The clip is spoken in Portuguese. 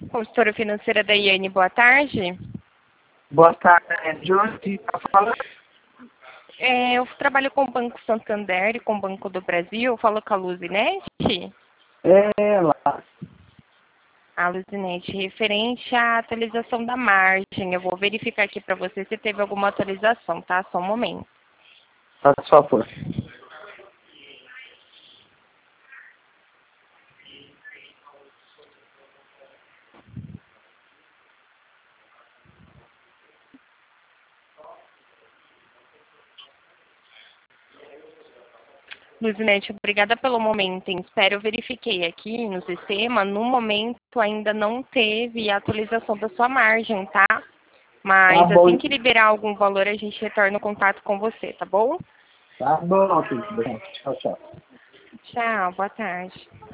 Consultora financeira da Iane, boa tarde. Boa tarde, de onde está falando? Eu trabalho com o Banco Santander e com o Banco do Brasil. Eu falo com a Luzinete. É lá. A Luzinete, referente à atualização da margem. Eu vou verificar aqui para você se teve alguma atualização, tá? Só um momento. Faz favor. Luzinete, obrigada pelo momento em espera. Eu verifiquei aqui no sistema. No momento ainda não teve a atualização da sua margem, tá? Mas Tá bom. assim que liberar algum valor, a gente retorna o contato com você, tá bom? Tá bom, tudo bem. Tchau, tchau. Tchau, boa tarde.